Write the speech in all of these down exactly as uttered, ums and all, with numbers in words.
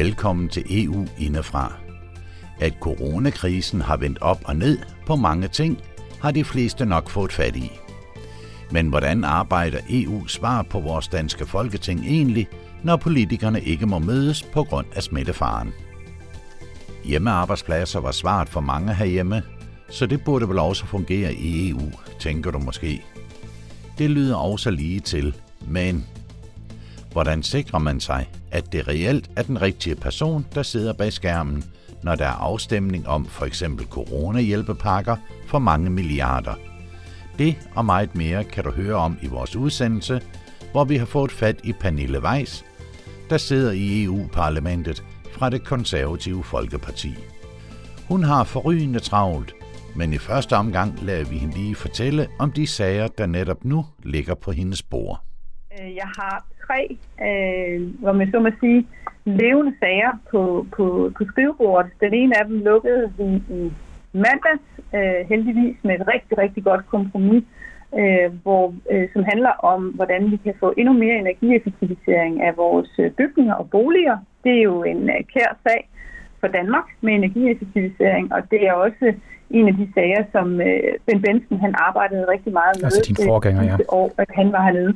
Velkommen til E U indefra. At coronakrisen har vendt op og ned på mange ting, har de fleste nok fået fat i. Men hvordan arbejder E U svar på vores danske folketing egentlig, når politikerne ikke må mødes på grund af smittefaren? Hjemmearbejdspladser var svaret for mange herhjemme, så det burde vel også fungere i E U, tænker du måske. Det lyder også lige til, men hvordan sikrer man sig, at det reelt er den rigtige person, der sidder bag skærmen, når der er afstemning om for eksempel coronahjælpepakker for mange milliarder? Det og meget mere kan du høre om i vores udsendelse, hvor vi har fået fat i Pernille Weiss, der sidder i E U-parlamentet fra det konservative Folkeparti. Hun har forrygende travlt, men i første omgang lader vi hende lige fortælle om de sager, der netop nu ligger på hendes bord. Jeg har tre, øh, hvor man så må sige, levende sager på, på, på skrivebordet. Den ene af dem lukkede vi i mandags, øh, heldigvis med et rigtig, rigtig godt kompromis, øh, hvor, øh, som handler om, hvordan vi kan få endnu mere energieffektivisering af vores bygninger og boliger. Det er jo en øh, kær sag for Danmark med energieffektivisering, og det er også en af de sager, som øh, Ben Benson han arbejdede rigtig meget med. Altså din forgænger, ja. År, at han var hernede.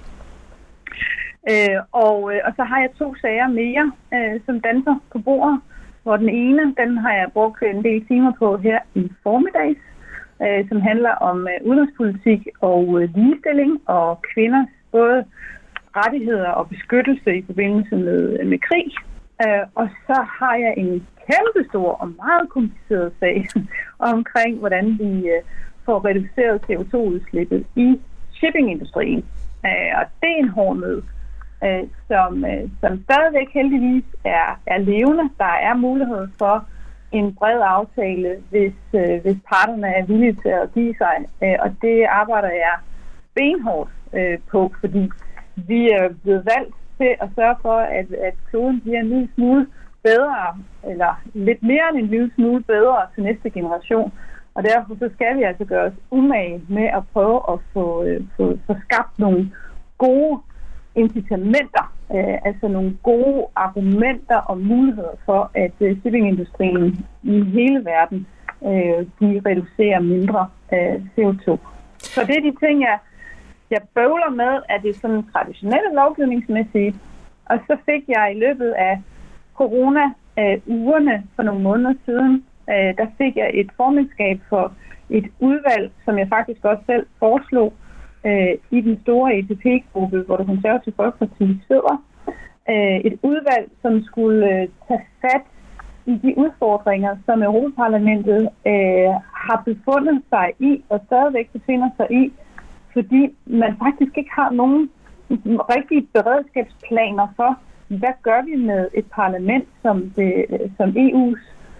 Øh, og, øh, og så har jeg to sager mere, øh, som danser på bordet, hvor den ene, den har jeg brugt en del timer på her i formiddags, øh, som handler om øh, udenrigspolitik og øh, ligestilling og kvinders både rettigheder og beskyttelse i forbindelse med, med krig. Øh, og så har jeg en kæmpestor og meget kompliceret sag omkring, hvordan vi øh, får reduceret C O to udslippet i shippingindustrien. Øh, og det er en hård møde. Øh, som, øh, som stadigvæk heldigvis er, er levende. Der er mulighed for en bred aftale, hvis, øh, hvis parterne er villige til at give sig. Øh, og det arbejder jeg benhårdt øh, på, fordi vi er blevet valgt til at sørge for, at, at kloden bliver en lille smule bedre, eller lidt mere end en lille smule bedre til næste generation. Og derfor så skal vi altså gøre os umage med at prøve at få, øh, få, få skabt nogle gode incitamenter, øh, altså nogle gode argumenter og muligheder for, at øh, shippingindustrien i hele verden øh, de reducerer mindre øh, C O to. Så det er de ting, jeg, jeg bøvler med, at det er sådan traditionelle lovgivningsmæssige. Og så fik jeg i løbet af corona-ugerne øh, for nogle måneder siden, øh, der fik jeg et formandskab for et udvalg, som jeg faktisk også selv foreslog, i den store E P P-gruppe, hvor det konservative Folkeparti sidder. Et udvalg, som skulle tage fat i de udfordringer, som Europaparlamentet har befundet sig i, og stadigvæk befinder sig i, fordi man faktisk ikke har nogen rigtige beredskabsplaner for, hvad gør vi med et parlament som, det, som E U's,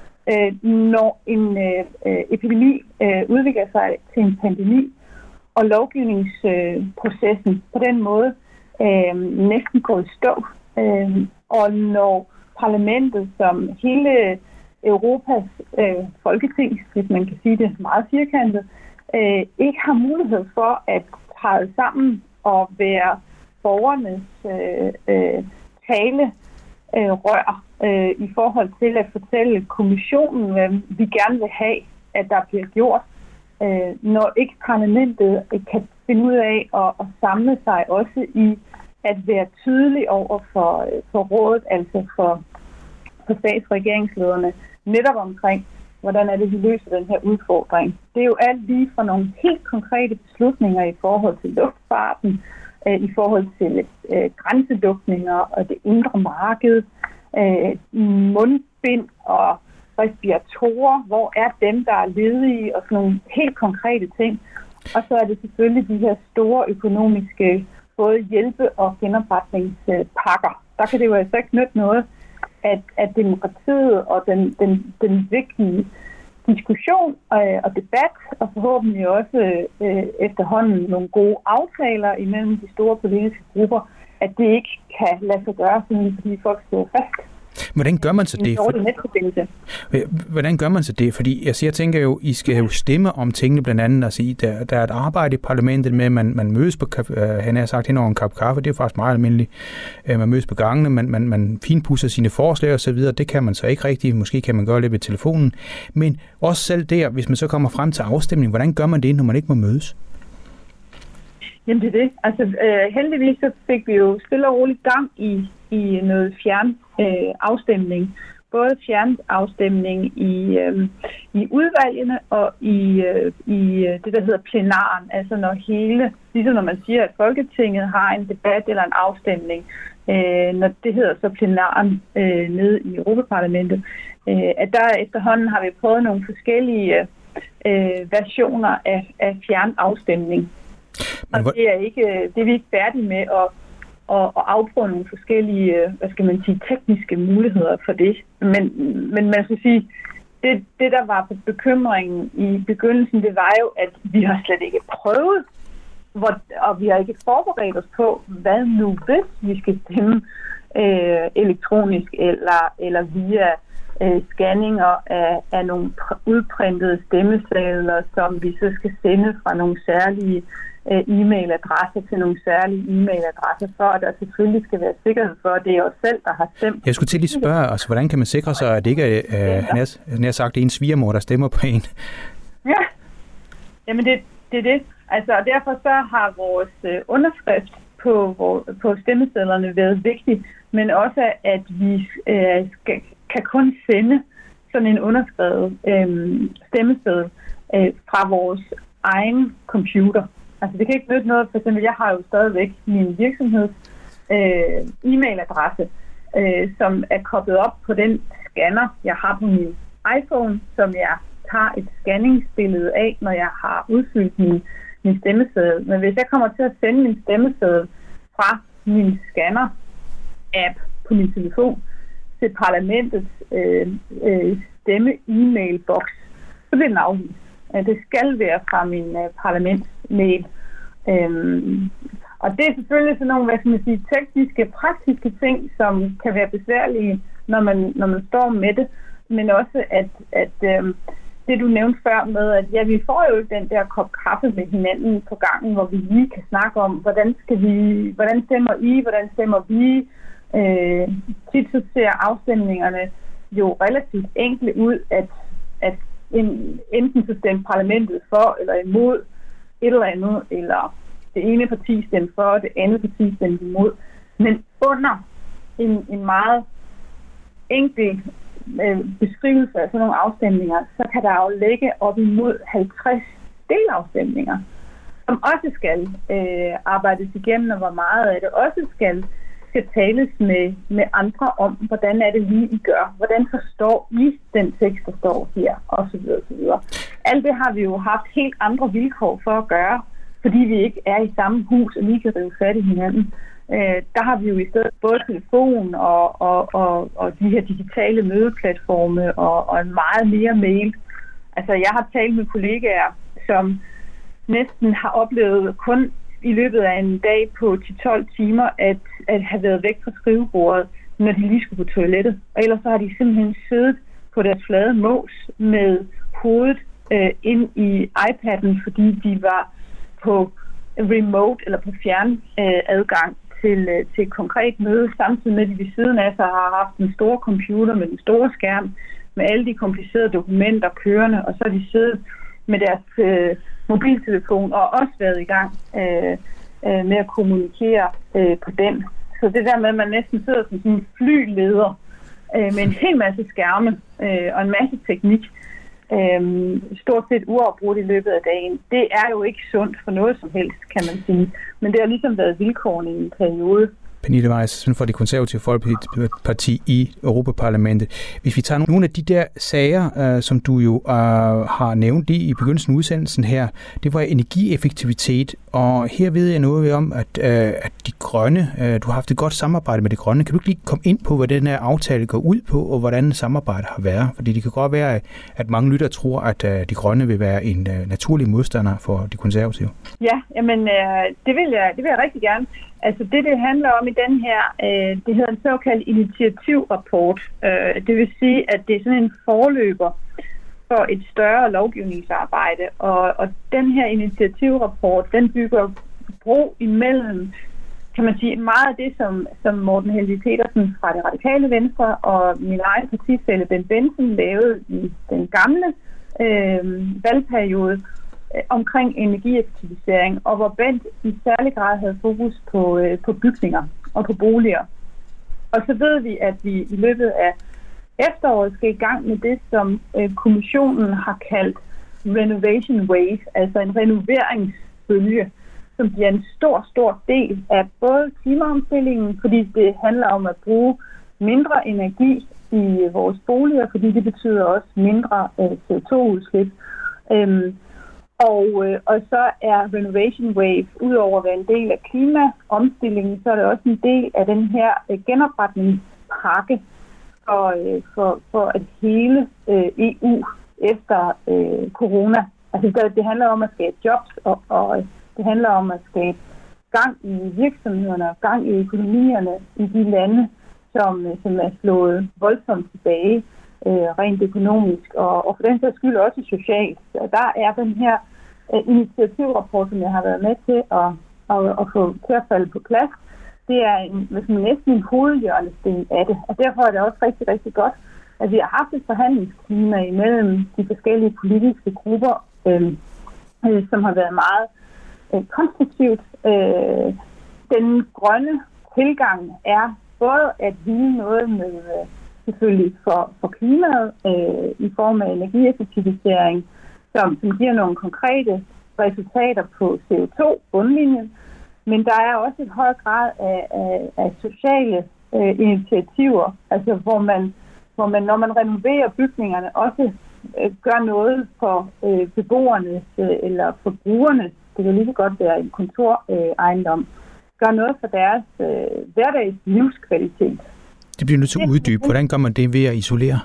når en epidemi udvikler sig til en pandemi, og lovgivningsprocessen på den måde øh, næsten går i stå. Øh, og når parlamentet, som hele Europas øh, folketing, hvis man kan sige det meget firkantet, øh, ikke har mulighed for at træde sammen og være borgernes øh, øh, tale øh, rør øh, i forhold til at fortælle kommissionen, hvad vi gerne vil have, at der bliver gjort. Øh, når ikke parlamentet kan finde ud af at, at samle sig også i at være tydelig over for, for rådet, altså for, for stats- og regeringslederne, netop omkring, hvordan er det, vi løser den her udfordring. Det er jo alt lige fra nogle helt konkrete beslutninger i forhold til luftfarten, øh, i forhold til øh, grænselukninger og det indre marked, øh, mundbind og respiratorer, hvor er dem, der er ledige, og sådan nogle helt konkrete ting. Og så er det selvfølgelig de her store økonomiske både hjælpe- og genopretningspakker. Der kan det jo altså ikke nytte noget, at, at demokratiet og den, den, den vigtige diskussion øh, og debat, og forhåbentlig også øh, efterhånden nogle gode aftaler imellem de store politiske grupper, at det ikke kan lade sig gøre, fordi folk står fast. Hvordan gør man så det? For... Hvordan gør man så det? Fordi altså, jeg tænker jo, I skal jo stemme om tingene blandt andet. Altså, der, der er et arbejde i parlamentet med, at man, man mødes på, uh, han har sagt hen over en kop kaffe, det er faktisk meget almindeligt. Uh, man mødes på gangene, man, man, man finpudser sine forslag og så videre. Det kan man så ikke rigtigt. Måske kan man gøre lidt ved telefonen. Men også selv der, hvis man så kommer frem til afstemning, hvordan gør man det, når man ikke må mødes? Jamen det er det. Altså øh, heldigvis så fik vi jo stille og roligt gang i, i noget fjern øh, afstemning. Både fjernafstemning i, øh, i udvalgene og i, øh, i det, der hedder plenaren. Altså når hele, ligesom når man siger, at Folketinget har en debat eller en afstemning, øh, når det hedder så plenaren øh, nede i Europaparlamentet, øh, at der efterhånden har vi prøvet nogle forskellige øh, versioner af, af fjernafstemning. Og det er, ikke, det er vi ikke færdige med at, at, at afprøve nogle forskellige, hvad skal man sige, tekniske muligheder for det. Men, men man skal sige, det, det der var bekymringen i begyndelsen, det var jo, at vi har slet ikke prøvet, hvor, og vi har ikke forberedt os på, hvad nu hvis vi skal stemme øh, elektronisk eller, eller via øh, scanninger af, af nogle udprintede stemmesedler, som vi så skal sende fra nogle særlige e-mailadresser til nogle særlige e-mailadresser, for at der selvfølgelig skal være sikkerhed for, at det er os selv, der har stemt. Jeg skulle til lige spørge, altså, hvordan kan man sikre sig, at det ikke er, øh, han har sagt, det er en svigermor, der stemmer på en? Ja, jamen det, det er det. Altså, og derfor så har vores øh, underskrift på, hvor, på stemmesedlerne været vigtigt, men også, at vi øh, skal, kan kun sende sådan en underskrevet øh, stemmeseddel øh, fra vores egen computer. Altså det kan ikke nytte noget, for eksempel jeg har jo stadigvæk min virksomheds øh, e-mailadresse, øh, som er koblet op på den scanner, jeg har på min iPhone, som jeg tager et scanningsbillede af, når jeg har udfyldt min, min stemmeseddel. Men hvis jeg kommer til at sende min stemmeseddel fra min scanner-app på min telefon til parlamentets øh, øh, stemme-e-mailbox, så bliver den afvist. Det skal være fra min uh, parlamentsmail. Øhm, og det er selvfølgelig sådan nogle, hvad skal man sige, tekniske, praktiske ting, som kan være besværlige, når man, når man står med det. Men også, at, at øhm, det du nævnte før med, at ja, vi får jo den der kop kaffe med hinanden på gangen, hvor vi lige kan snakke om, hvordan skal vi, hvordan stemmer I, hvordan stemmer vi. Øh, tit så ser afstemningerne jo relativt enkle ud, at, at En, enten så stemte parlamentet for eller imod et eller andet, eller det ene parti stemte for, og det andet parti stemte imod. Men under en, en meget enkel øh, beskrivelse af sådan nogle afstemninger, så kan der jo ligge op imod halvtreds delafstemninger, som også skal øh, arbejdes igennem, og hvor meget af det også skal skal tales med, med andre om, hvordan er det lige, I gør? Hvordan forstår I den tekst, der står her? Og så videre, og så videre. Alt det har vi jo haft helt andre vilkår for at gøre, fordi vi ikke er i samme hus, og lige kan rive fat i hinanden. Øh, der har vi jo i stedet både telefon og, og, og, og de her digitale mødeplatforme og, og en meget mere mail. Altså, jeg har talt med kollegaer, som næsten har oplevet kun i løbet af en dag på ti til tolv timer, at, at have været væk fra skrivebordet, når de lige skulle på toilettet. Og ellers så har de simpelthen siddet på deres flade mås med hovedet øh, ind i iPad'en, fordi de var på remote eller på fjern øh, adgang til, øh, til et konkret møde, samtidig med at de ved siden af sig har haft en stor computer med den store skærm, med alle de komplicerede dokumenter kørende, og så har de siddet med deres øh, mobiltelefon og også været i gang øh, øh, med at kommunikere øh, på den. Så det der med, at man næsten sidder som sådan en flyleder øh, med en hel masse skærme øh, og en masse teknik, øh, stort set uafbrudt i løbet af dagen, det er jo ikke sundt for noget som helst, kan man sige. Men det har ligesom været vilkårene i en periode. Pernille Weiss fra Det Konservative Folkeparti i Europaparlamentet. Hvis vi tager nogle af de der sager, uh, som du jo uh, har nævnt i, i begyndelsen af udsendelsen her, det var energieffektivitet, og her ved jeg noget om, at, uh, at de grønne. Du har haft et godt samarbejde med De Grønne. Kan du ikke lige komme ind på, hvad den her aftale går ud på, og hvordan samarbejdet har været? Fordi det kan godt være, at mange lyttere tror, at De Grønne vil være en naturlig modstander for De Konservative. Ja, jamen, det vil jeg, det vil jeg rigtig gerne. Altså det, det handler om i den her, det hedder en såkaldt initiativrapport. Det vil sige, at det er sådan en forløber for et større lovgivningsarbejde, og, og den her initiativrapport, den bygger bro imellem, kan man sige, meget af det, som, som Morten Helveg Petersen fra Det Radikale Venstre og min egen partifælle Ben Benson lavede i den gamle øh, valgperiode øh, omkring energieffektivisering, og hvor Bent i særlig grad havde fokus på, øh, på bygninger og på boliger. Og så ved vi, at vi i løbet af efteråret skal i gang med det, som øh, kommissionen har kaldt renovation wave, altså en renoveringsbølge, som bliver en stor, stor del af både klimaomstillingen, fordi det handler om at bruge mindre energi i vores boliger, fordi det betyder også mindre øh, C O to udslip. Øhm, og, øh, og så er renovation wave, udover at være en del af klimaomstillingen, så er det også en del af den her øh, genopretningspakke, For, for, for at hele øh, E U efter øh, corona. Altså det, det handler om at skabe jobs, og, og det handler om at skabe gang i virksomhederne og gang i økonomierne i de lande, som, som er slået voldsomt tilbage øh, rent økonomisk, og, og for den sags skyld også socialt. Så der er den her øh, initiativrapport, som jeg har været med til at, at, at få til at falde på plads. Det er en, man, næsten en hovedhjørnesten af det, og derfor er det også rigtig, rigtig godt, at vi har haft et forhandlingsklima imellem de forskellige politiske grupper, øh, øh, som har været meget øh, konstruktivt. Øh, den grønne tilgang er både at ville noget med øh, selvfølgelig for, for klimaet øh, i form af energieffektivisering, som, som giver nogle konkrete resultater på C O to bundlinjen. Men der er også et høj grad af, af, af sociale øh, initiativer, altså hvor man, hvor man, når man renoverer bygningerne, også øh, gør noget for øh, beboernes øh, eller for brugerne. Det kan lige så godt være en kontorejendom. Øh, gør noget for deres øh, hverdags livskvalitet. Det bliver nødt til at uddybe. Hvordan gør man det ved at isolere?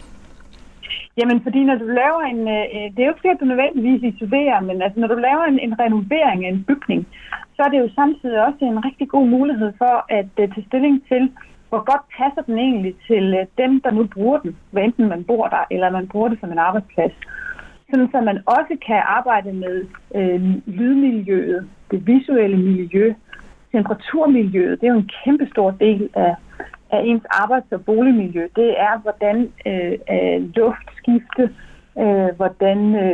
Jamen, fordi når du laver en... Øh, det er jo ikke fordi, at du nødvendigvis isolerer, men altså, når du laver en, en renovering af en bygning, så er det jo samtidig også en rigtig god mulighed for at uh, tage stilling til, hvor godt passer den egentlig til uh, dem, der nu bruger den, hvad enten man bor der, eller man bruger det som en arbejdsplads. Sådan så man også kan arbejde med uh, lydmiljøet, det visuelle miljø, temperaturmiljøet. Det er jo en kæmpe stor del af, af ens arbejds- og boligmiljø. Det er, hvordan uh, uh, luftskifte, uh, hvordan uh,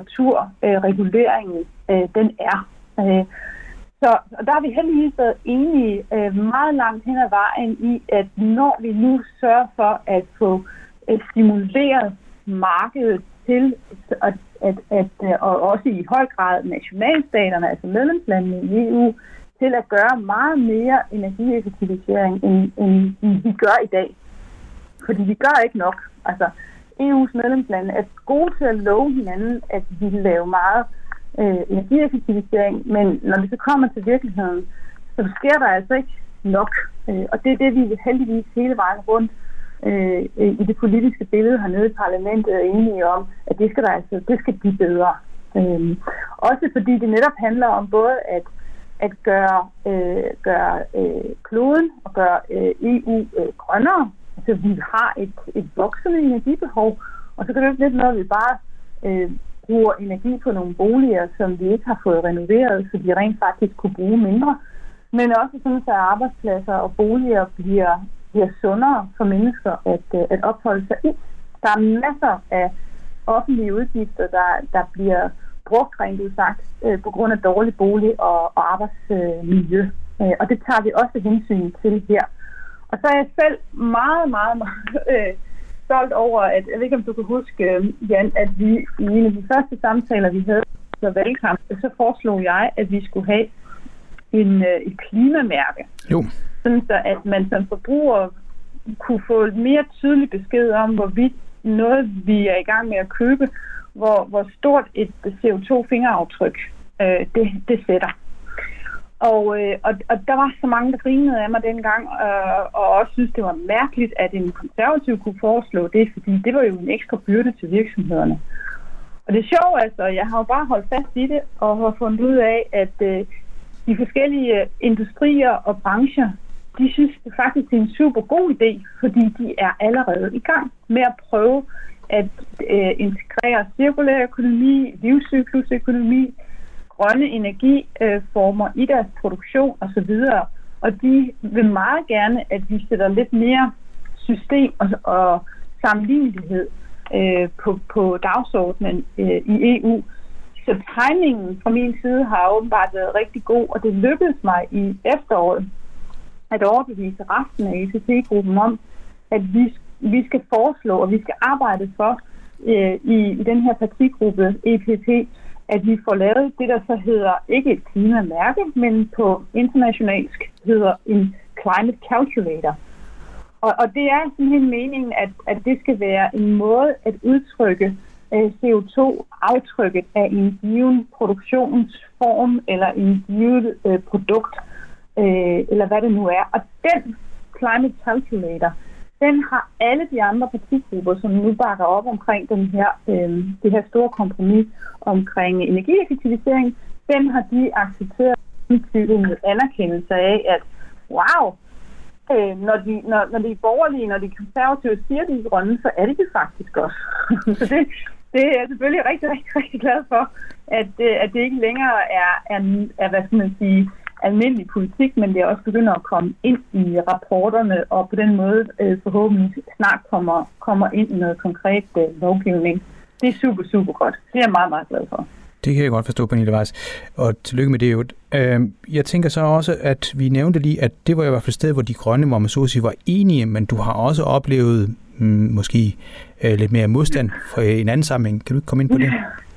temperaturreguleringen uh, uh, den er. Uh, Så og der har vi heldigvis været enige øh, meget langt hen ad vejen i, at når vi nu sørger for at få øh, stimuleret markedet til, at, at, at, og også i høj grad nationalstaterne, altså medlemslandene i E U, til at gøre meget mere energieffektivisering, end, end vi gør i dag. Fordi vi gør ikke nok. Altså, E U's medlemslande er gode til at love hinanden, at vi vil lave meget Øh, energieffektivisering, men når det så kommer til virkeligheden, så sker der altså ikke nok. Øh, og det er det, vi heldigvis hele vejen rundt øh, i det politiske billede hernede i parlamentet er enige om, at det skal der altså, det skal blive bedre. Øh, også fordi det netop handler om både at, at gøre, øh, gøre øh, kloden og gøre øh, E U øh, grønnere. Altså vi har et, et voksende energibehov, og så kan det jo lidt noget, vi bare øh, bruger energi på nogle boliger, som vi ikke har fået renoveret, så de rent faktisk kunne bruge mindre. Men også sådan, at arbejdspladser og boliger bliver, bliver sundere for mennesker at, at opholde sig i. Der er masser af offentlige udgifter, der, der bliver brugt, rent udsagt, på grund af dårlig bolig- og, og arbejdsmiljø. Og det tager vi også hensyn til her. Og så er jeg selv meget, meget, meget stolt over, at jeg ved ikke, om du kan huske, Jan, at vi i en af de første samtaler, vi havde så valgkamp, så foreslog jeg, at vi skulle have en, et klimamærke. Jo. Sådan så, at man som forbruger kunne få mere tydelig besked om, hvorvidt noget, vi er i gang med at købe, hvor, hvor stort et C O to fingeraftryk øh, det, det sætter. Og, øh, og, og der var så mange, der grinede af mig dengang, øh, og også synes, det var mærkeligt, at en konservativ kunne foreslå det, fordi det var jo en ekstra byrde til virksomhederne. Og det er sjovt, altså, jeg har jo bare holdt fast i det, og har fundet ud af, at øh, de forskellige industrier og brancher, de synes det faktisk er en super god idé, fordi de er allerede i gang med at prøve at øh, integrere cirkulær økonomi, livscyklusøkonomi, grønne energiformer øh, i deres produktion osv. Og de vil meget gerne, at vi sætter lidt mere system og, og sammenlignelighed øh, på, på dagsordenen øh, i E U. Så timingen fra min side har åbenbart været rigtig god, og det lykkedes mig i efteråret at overbevise resten af E P P-gruppen om, at vi, vi skal foreslå, og vi skal arbejde for øh, i, i den her partigruppe E P P, at vi får lavet det, der så hedder ikke et klimamærke, men på internationalsk hedder en climate calculator. Og, og det er simpelthen meningen, at, at det skal være en måde at udtrykke øh, C O to-aftrykket af en given produktionsform eller en givet øh, produkt, øh, eller hvad det nu er. Og den climate calculator, den har alle de andre partigrupper, som nu bakker op omkring den her, øh, det her store kompromis omkring energieffektivisering, den har de accepteret med anerkendelse af, at wow, øh, når, de, når, når de er borgerlige, når de konservative siger, de er grønne, så er det det faktisk også. Så det, det er jeg selvfølgelig rigtig, rigtig, rigtig glad for, at, at det ikke længere er, er, er, hvad skal man sige, almindelig politik, men det er også begynder at komme ind i rapporterne, og på den måde øh, forhåbentlig snart kommer, kommer ind i noget konkret øh, lovgivning. Det er super, super godt. Det er jeg meget, meget glad for. Det kan jeg godt forstå, Pernille Weiss, og tillykke med det jo. Jeg tænker så også, at vi nævnte lige, at det var i hvert fald et sted, hvor de grønne, hvor man så at sige, var enige, men du har også oplevet hmm, måske øh, lidt mere modstand fra en anden sammenhæng. Kan du ikke komme ind på det?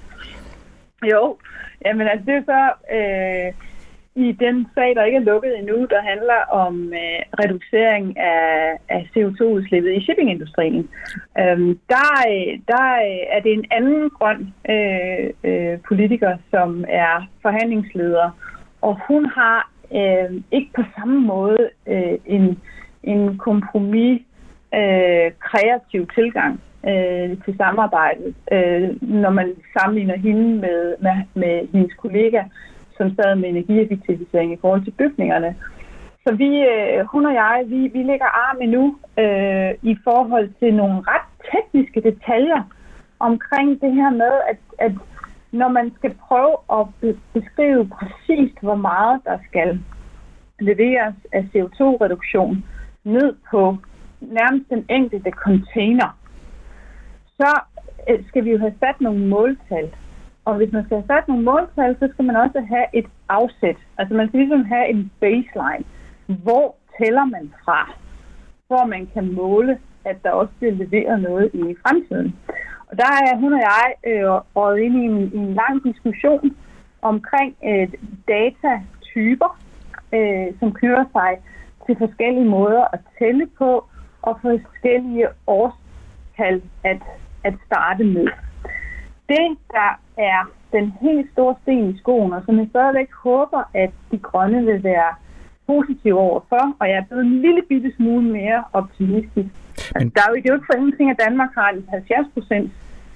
Jo, jamen altså det er så øh, i den sag, der ikke er lukket endnu, der handler om øh, reducering af, af C O to-udslippet i shippingindustrien. Øhm, der, der er det en anden grøn øh, øh, politiker, som er forhandlingsleder, og hun har øh, ikke på samme måde øh, en, en kompromis øh, kreativ tilgang øh, til samarbejdet, øh, når man sammenligner hende med, med, med hendes kollega, som sad med energieffektivisering i forhold til bygningerne. Så vi, øh, hun og jeg, vi, vi lægger arm endnu øh, i forhold til nogle ret tekniske detaljer omkring det her med, at, at når man skal prøve at be- beskrive præcist, hvor meget der skal leveres af C O to-reduktion ned på nærmest den enkelte container, så øh, skal vi jo have sat nogle måltal. Og hvis man skal have sat nogle måltal, så skal man også have et afsæt. Altså man skal ligesom have en baseline. Hvor tæller man fra, hvor man kan måle, at der også bliver leveret noget i fremtiden. Og der er hun og jeg øh, røget ind i en, i en lang diskussion omkring øh, datatyper, øh, som knytter sig til forskellige måder at tælle på, og forskellige årstal at, at starte med. Det, der er den helt store sten i skoen, og som jeg stadigvæk håber, at de grønne vil være positive overfor, og jeg er blevet en lille bitte smule mere optimistisk. Altså, der er jo, det er jo ikke for ingenting, at Danmark har en halvfjerds procent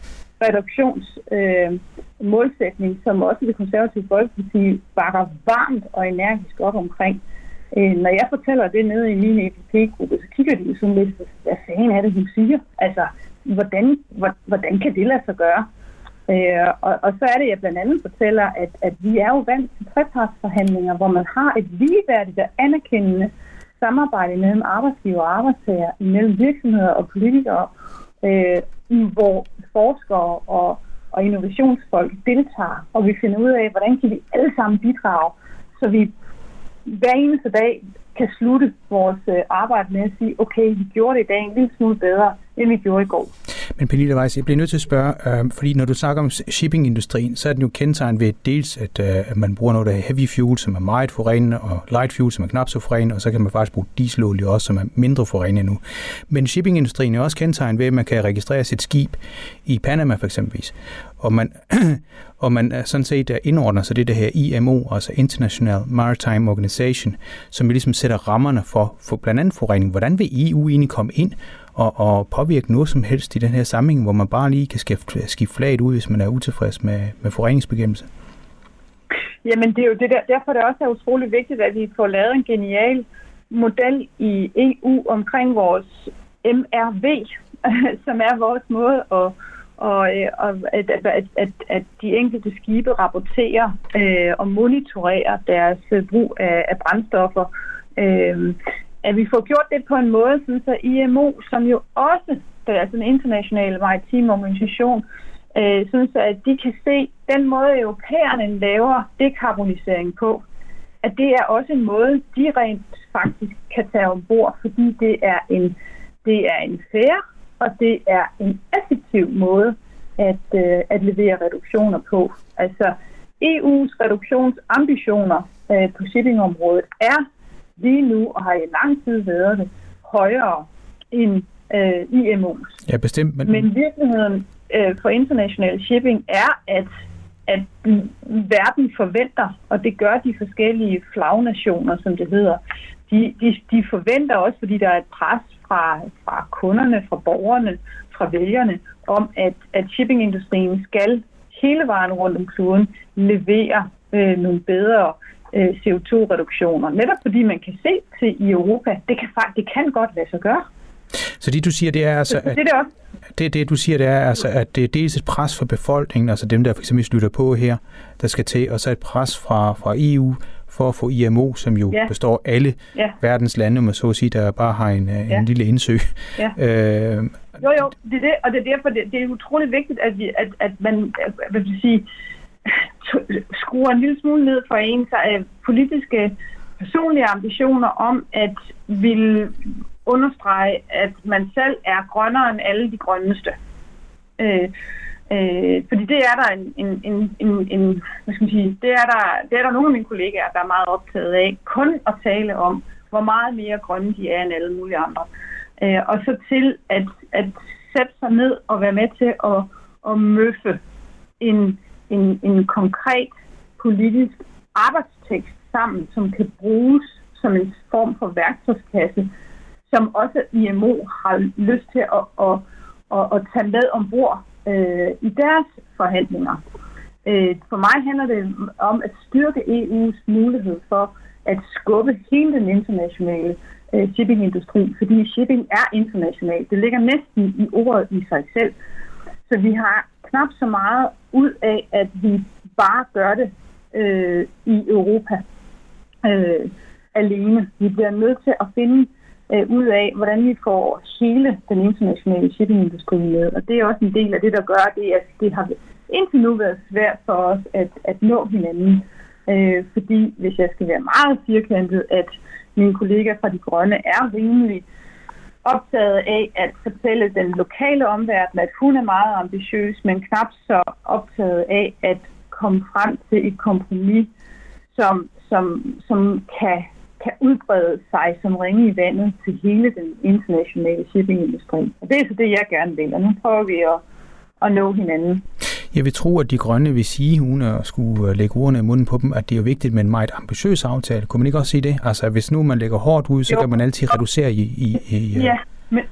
reduktionsmålsætning, øh, som også det konservative Folkeparti bakker varmt og energisk op omkring. Øh, når jeg fortæller det nede i min E P P-gruppe, så kigger de jo sådan lidt, hvad fanden er det, hun siger? Altså, hvordan, hvordan kan det lade sig gøre? Øh, og, og så er det, jeg blandt andet fortæller, at, at vi er jo vant til trepartsforhandlinger, hvor man har et ligeværdigt og anerkendende samarbejde mellem arbejdsgiver og arbejdstager, mellem virksomheder og politikere, øh, hvor forskere og, og innovationsfolk deltager, og vi finder ud af, hvordan kan vi alle sammen bidrage, så vi hver eneste dag kan slutte vores arbejde med at sige, okay, vi gjorde det i dag en lille smule bedre, end vi gjorde i går. Men Pernille Weiss, jeg bliver nødt til at spørge, øh, fordi når du snakker om shippingindustrien, så er den jo kendetegnet ved dels, at, øh, at man bruger noget af heavy fuel, som er meget forurenende, og light fuel, som er knap så forurenende, og så kan man faktisk bruge dieselolie også, som er mindre forurenende nu. Men shippingindustrien er også kendetegnet ved, at man kan registrere sit skib i Panama for eksempelvis. og man, og man er sådan set indordner sig det der her I M O, altså International Maritime Organization, som ligesom sætter rammerne for, for blandt andet forurening. Hvordan vil E U egentlig komme ind og, og påvirke noget som helst i den her sammenhæng, hvor man bare lige kan skifte, skifte flaget ud, hvis man er utilfreds med, med forureningsbekæmpelse? Jamen, det er jo det der, derfor det også er utrolig vigtigt, at vi får lavet en genial model i E U omkring vores M R V, som er vores måde at, og, og at, at, at, at de enkelte skibe rapporterer øh, og monitorerer deres brug af, af brændstoffer. Øh, at vi får gjort det på en måde, sådan så I M O, som jo også, der er sådan en international maritim organisation, øh, sådan så at de kan se den måde, europæerne laver dekarbonisering på, at det er også en måde, de rent faktisk kan tage ombord, fordi det er en, det er en fair, og det er en effektiv måde at, øh, at levere reduktioner på. Altså E U's reduktionsambitioner øh, på shippingområdet er lige nu, og har i lang tid været det, højere end øh, I M O's. Ja, bestemt. Men, men virkeligheden øh, for international shipping er, at at verden forventer, og det gør de forskellige flagnationer, som det hedder, de, de, de forventer også, fordi der er et pres fra, fra kunderne, fra borgerne, fra vælgerne, om at, at shippingindustrien skal hele vejen rundt om kloden levere øh, nogle bedre øh, C O to reduktioner. Netop fordi man kan se til i Europa, det kan, det kan godt lade sig gøre. Så det, du siger, det er altså, at, det, det, det, det, du siger, det er altså, at det er dels et pres for befolkningen, altså dem, der for eksempel lytter på her, der skal til, og så et pres fra, fra E U for at få I M O, som jo ja. består af alle ja. verdens lande, om man så at sige, der bare har en, ja. en lille indsø. Ja. Øh, jo, jo, det er det, og det er derfor, det, det er utroligt vigtigt, at, vi, at, at man, hvad vil sige, skruer en lille smule ned for ens af politiske, personlige ambitioner om, at ville understrege, at man selv er grønnere end alle de grønneste. Øh, øh, fordi det er der en, en, en, en, en hvad skal man sige, det er der, det er der nogle af mine kollegaer, der er meget optaget af, kun at tale om, hvor meget mere grønne de er end alle mulige andre. Øh, og så til at, at sætte sig ned og være med til at, at møffe en, en, en konkret politisk arbejdstekst sammen, som kan bruges som en form for værktøjskasse, som også I M O har lyst til at, at, at, at tage med ombord øh, i deres forhandlinger. Øh, for mig handler det om at styrke E U's mulighed for at skubbe hele den internationale øh, shippingindustri, fordi shipping er internationalt. Det ligger næsten i ordet i sig selv. Så vi har knap så meget ud af, at vi bare gør det øh, i Europa øh, alene. Vi bliver nødt til at finde ud af, hvordan vi får hele den internationale shippingindustri med. Og det er også en del af det, der gør det, at det har indtil nu været svært for os at, at nå hinanden. Øh, fordi, hvis jeg skal være meget firkantet, at mine kollegaer fra De Grønne er rimelig optaget af at fortælle den lokale omverden, at hun er meget ambitiøs, men knap så optaget af at komme frem til et kompromis, som, som, som kan kan udbrede sig som ringe i vandet til hele den internationale shippingindustri. Og det er så det, jeg gerne vil, og nu prøver vi at, at nå hinanden. Jeg vil tro, at De Grønne vil sige, uden at skulle lægge ordene i munden på dem, at det er vigtigt med en meget ambitiøs aftale. Kunne man ikke også sige det? Altså, hvis nu man lægger hårdt ud, så jo. kan man altid reducere i... i, i ja, men,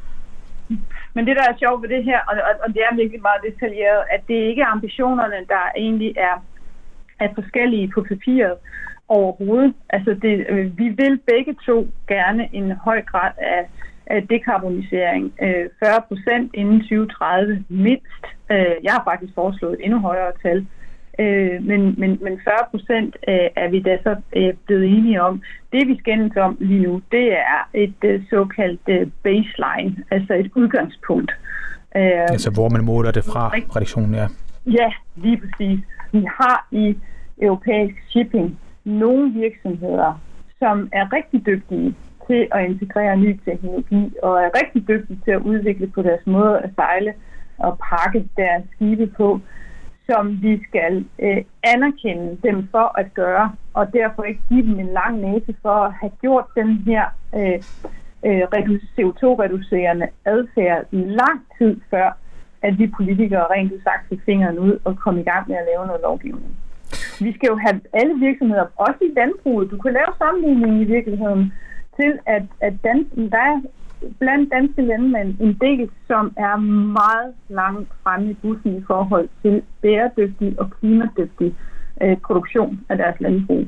men det, der er sjovt ved det her, og, og, og det er virkelig meget detaljeret, at det ikke er ambitionerne, der egentlig er, er forskellige på papiret overhovedet. Altså, det, øh, vi vil begge to gerne en høj grad af, af dekarbonisering. Øh, fyrre procent inden tyve tredive mindst. Øh, jeg har faktisk foreslået et endnu højere tal. Øh, men, men, men fyrre procent øh, er vi da så øh, blevet enige om. Det, vi skændes om lige nu, det er et øh, såkaldt øh, baseline, altså et udgangspunkt. Øh, altså, hvor man måler det fra reduktionen, ja. Ja, lige præcis. Vi har i europæisk shipping nogle virksomheder, som er rigtig dygtige til at integrere ny teknologi, og er rigtig dygtige til at udvikle på deres måde at sejle og pakke deres skibe på, som vi skal øh, anerkende dem for at gøre, og derfor ikke give dem en lang næse for at have gjort den her øh, øh, C O to reducerende adfærd i lang tid før, at vi politikere rent sagt fik fingeren ud og kom i gang med at lave noget lovgivning. Vi skal jo have alle virksomheder, også i landbruget. Du kan lave sammenligning i virkeligheden til, at, at dansen, der er blandt danske landmænd en del, som er meget langt fremme i bussen i forhold til bæredygtig og klimadygtig øh, produktion af deres landbrug.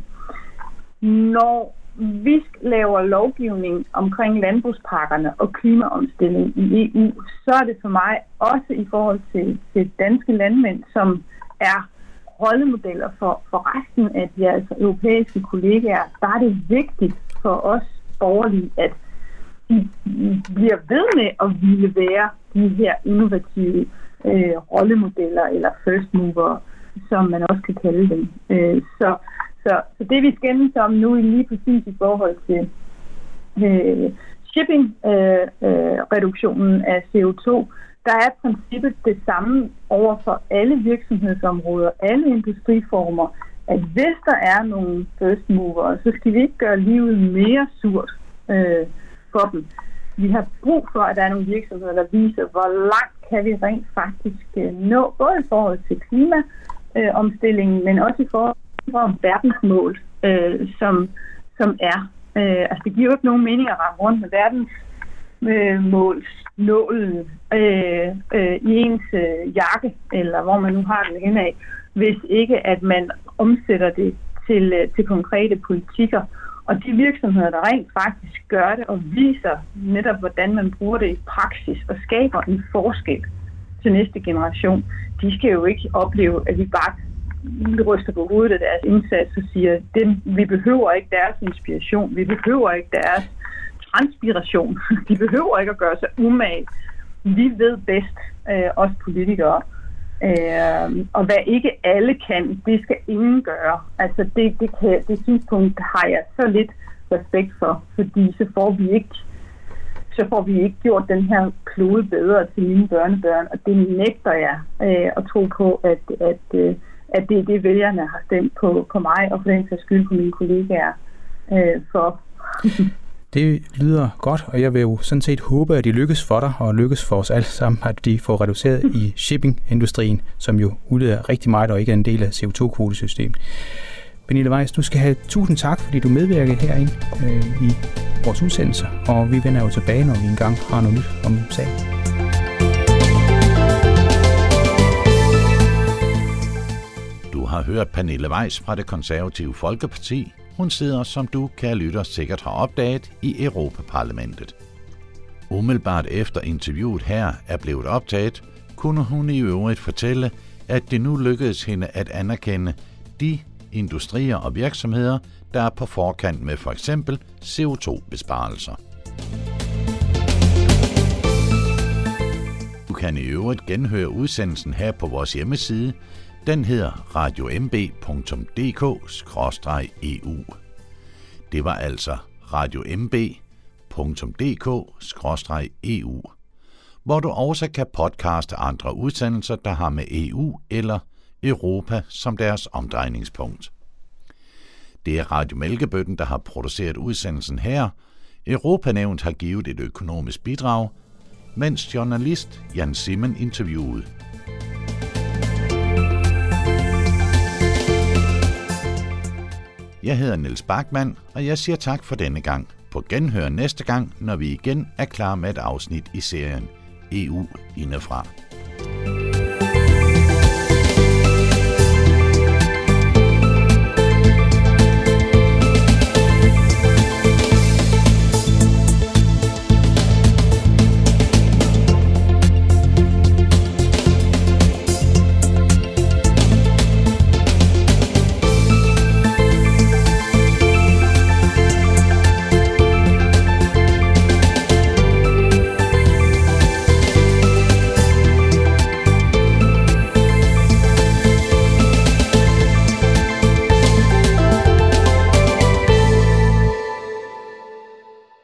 Når vi laver lovgivning omkring landbrugspakkerne og klimaomstilling i E U, så er det for mig også i forhold til, til danske landmænd, som er rollemodeller for, for resten af de altså, europæiske kollegaer. Der er det vigtigt for os borgerlige, at de bliver ved med at ville være de her innovative øh, rollemodeller eller first mover, som man også kan kalde dem. Øh, så, så, så det vi skændes om nu lige præcis i forhold til øh, shipping-reduktionen øh, øh, af C O to, der er princippet det samme over for alle virksomhedsområder, alle industriformer, at hvis der er nogle first mover, så skal vi ikke gøre livet mere surt øh, for dem. Vi har brug for, at der er nogle virksomheder, der viser, hvor langt kan vi rent faktisk nå, både i forhold til klimaomstillingen, øh, men også i forhold til verdensmål, øh, som, som er. Øh, altså det giver jo ikke nogen mening at ramme rundt med verdensmålsnålen øh, øh, i ens øh, jakke, eller hvor man nu har den henad, hvis ikke at man omsætter det til, øh, til konkrete politikker. Og de virksomheder, der rent faktisk gør det og viser netop, hvordan man bruger det i praksis og skaber en forskel til næste generation, de skal jo ikke opleve, at vi bare ryster på hovedet af deres indsats og siger, dem, vi behøver ikke deres inspiration, vi behøver ikke deres transpiration, de behøver ikke at gøre sig umage. Vi ved bedst, øh, os politikere, Øh, og hvad ikke alle kan, det skal ingen gøre. Altså det, det, kan, det synspunkt har jeg så lidt respekt for, fordi så får vi ikke så får vi ikke gjort den her klode bedre til mine børnebørn, og det nægter jeg øh, at tro på, at, at, øh, at det er det, vælgerne har stemt på, på mig, og for den sags skyld på mine kollegaer øh, for. Det lyder godt, og jeg vil jo sådan set håbe, at det lykkes for dig, og lykkes for os alle sammen, at de får reduceret i shippingindustrien, som jo udleder rigtig meget og ikke er en del af C O to kvotesystemet. Pernille Weiss, du skal have tusind tak, fordi du medvirkede herinde øh, i vores udsendelse, og vi vender jo tilbage, når vi engang har noget nyt om sagen. Du har hørt Pernille Weiss fra Det Konservative Folkeparti. Hun sidder, som du, kære lytter, sikkert har opdaget, i Europaparlamentet. Umiddelbart efter interviewet her er blevet optaget, kunne hun i øvrigt fortælle, at det nu lykkedes hende at anerkende de industrier og virksomheder, der er på forkant med for eksempel C O to besparelser. Du kan i øvrigt genhøre udsendelsen her på vores hjemmeside. Den hedder radio m b punktum d k skråstreg e u. Det var altså radio m b punktum d k skråstreg e u, hvor du også kan podcaste andre udsendelser, der har med E U eller Europa som deres omdrejningspunkt. Det er Radio Mælkebøtten, der har produceret udsendelsen her. Europanævnet har givet et økonomisk bidrag, mens journalist Jan Simmen interviewede. Jeg hedder Niels Bachmann, og jeg siger tak for denne gang. På genhør næste gang, når vi igen er klar med et afsnit i serien E U indefra.